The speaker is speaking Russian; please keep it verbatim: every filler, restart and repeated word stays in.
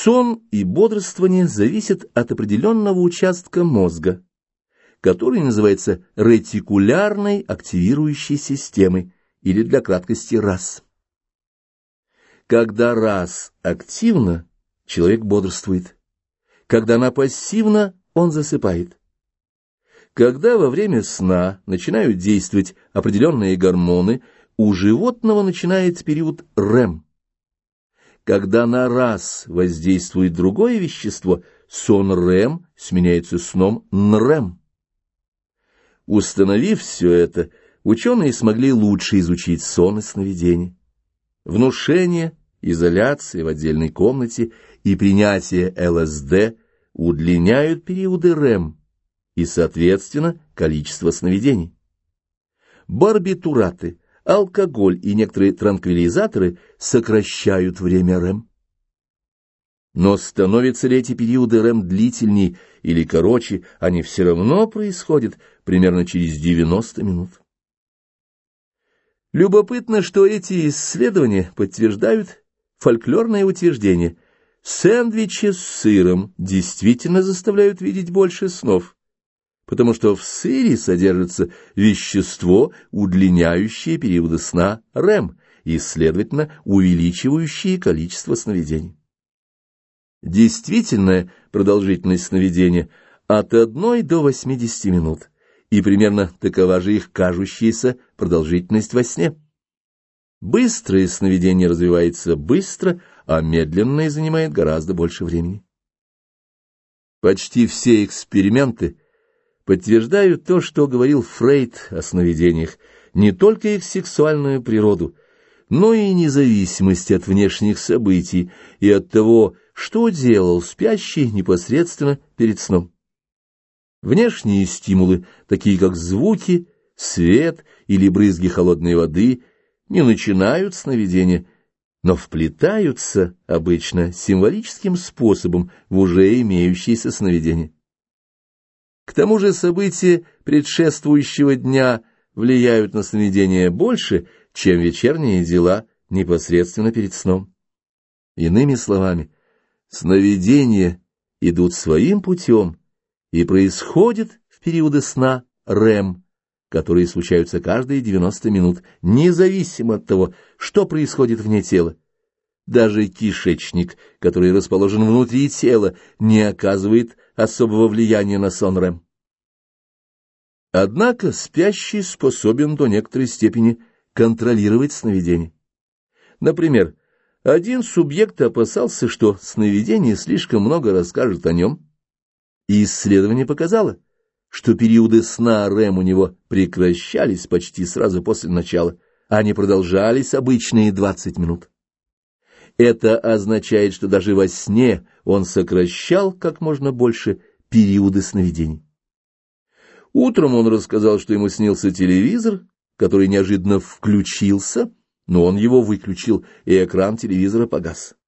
Сон и бодрствование зависят от определенного участка мозга, который называется ретикулярной активирующей системой, или для краткости РАС. Когда РАС активна, человек бодрствует. Когда она пассивна, он засыпает. Когда во время сна начинают действовать определенные гормоны, у животного начинается период РЭМ. Когда на РАС воздействует другое вещество, сон РЭМ сменяется сном НРЭМ. Установив все это, ученые смогли лучше изучить сон и сновидение. Внушение, изоляция в отдельной комнате и принятие ЛСД удлиняют периоды РЭМ и, соответственно, количество сновидений. Барбитураты, алкоголь и некоторые транквилизаторы сокращают время РЭМ. Но становятся ли эти периоды РЭМ длительнее или короче, они все равно происходят примерно через девяносто минут. Любопытно, что эти исследования подтверждают фольклорное утверждение: сэндвичи с сыром действительно заставляют видеть больше снов, потому что в сыре содержится вещество, удлиняющее периоды сна РЭМ и, следовательно, увеличивающее количество сновидений. Действительная продолжительность сновидения от одной до восьмидесяти минут, и примерно такова же их кажущаяся продолжительность во сне. Быстрое сновидение развивается быстро, а медленное занимает гораздо больше времени. Почти все эксперименты подтверждают то, что говорил Фрейд о сновидениях, не только их сексуальную природу, но и независимость от внешних событий и от того, что делал спящий непосредственно перед сном. Внешние стимулы, такие как звуки, свет или брызги холодной воды, не начинают сновидение, но вплетаются обычно символическим способом в уже имеющееся сновидение. К тому же события предшествующего дня влияют на сновидение больше, чем вечерние дела непосредственно перед сном. Иными словами, сновидения идут своим путем и происходят в периоды сна РЭМ, которые случаются каждые девяносто минут, независимо от того, что происходит вне тела. Даже кишечник, который расположен внутри тела, не оказывает особого влияния на сон РЭМ. Однако спящий способен до некоторой степени контролировать сновидение. Например, один субъект опасался, что сновидение слишком много расскажет о нем, и исследование показало, что периоды сна РЭМ у него прекращались почти сразу после начала, а не продолжались обычные двадцать минут. Это означает, что даже во сне он сокращал как можно больше периоды сновидений. Утром он рассказал, что ему снился телевизор, который неожиданно включился, но он его выключил, и экран телевизора погас.